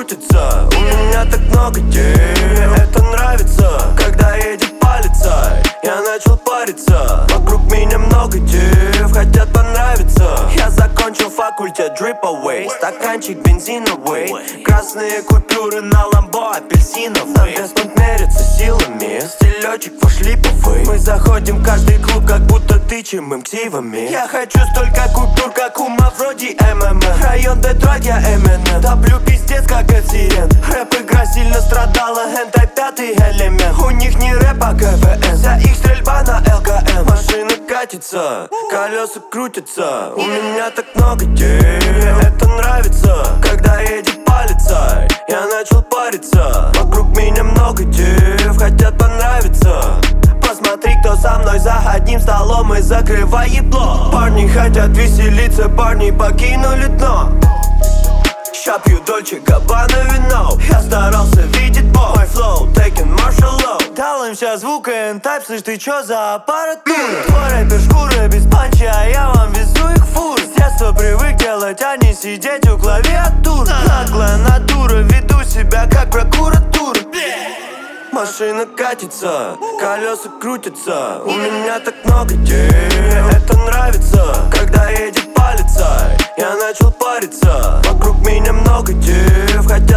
крутится, у меня так много дев. Мне это нравится, когда едет полицай. Я начал париться, вокруг меня много дев, хотят понравиться. Я закончил факультет drip away, стаканчик бензиновый, красные купюры на ламбо апельсиновый. Нам беспонт мерится силами, стилечек вошли повы. Мы заходим в каждый клуб, как будто тычем им ксивами. Я хочу столько купюр, как у Мавроди МММ. Район Детройт, я МНН. Топлю пиздец, как от сирен. Рэп-игра сильно страдала, хентай пятый элемент. У них не рэп, а КВН, вся их стрельба на ЛКМ. Машина катится, колеса крутятся, у меня так много дев. Мне это нравится, когда едет полицай. Я начал париться, вокруг меня много дев, хотят понравиться. Посмотри, кто со мной за одним столом и закрывает блок. Парни хотят веселиться, парни покинули дно. Ща пью Дольче Габбана вино. Я старался видеть бог. Мой флоу taking martial law. Дал им сейчас звук и N-Type. Слышь, ты чё за аппаратура? Твой рэпер шкура без панча, а я вам везу их фур. С детства привык делать, а не сидеть у клавиатур. Наглая натура, веду себя как прокуратура. Машина катится, колеса крутятся, у меня так много дев. Мне это нравится, когда едет полицай. Я начал париться, вокруг меня много дев, хотят